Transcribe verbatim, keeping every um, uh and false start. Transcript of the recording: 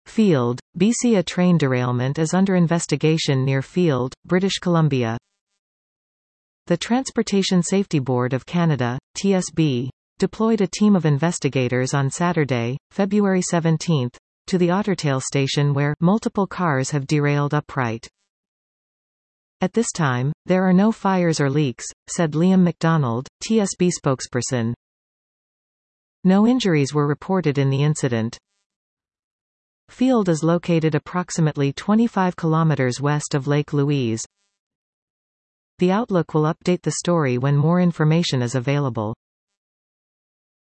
Field, B C. A train derailment is under investigation near Field, British Columbia. The Transportation Safety Board of Canada, T S B, deployed a team of investigators on Saturday, February seventeenth, to the Ottertail station where multiple cars have derailed upright. At this time, there are no fires or leaks, said Liam MacDonald, T S B spokesperson. No injuries were reported in the incident. Field is located approximately twenty-five kilometers west of Lake Louise. The Outlook will update the story when more information is available.